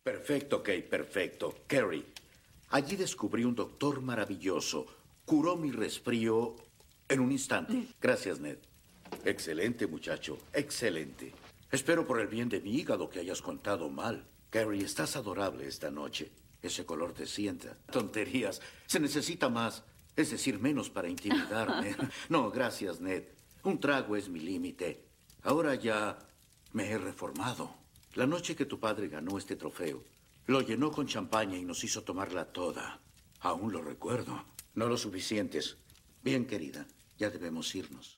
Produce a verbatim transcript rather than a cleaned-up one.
Perfecto, Kate, perfecto. Carrie, allí descubrí un doctor maravilloso. Curó mi resfrío en un instante. Gracias, Ned. Excelente, muchacho. Excelente. Espero por el bien de mi hígado que hayas contado mal. Carrie, estás adorable esta noche. Ese color te sienta. Tonterías. Se necesita más. Es decir, menos para intimidarme. No, gracias, Ned. Un trago es mi límite. Ahora ya me he reformado. La noche que tu padre ganó este trofeo, lo llenó con champaña y nos hizo tomarla toda. Aún lo recuerdo. No lo suficientes. Bien, querida, ya debemos irnos.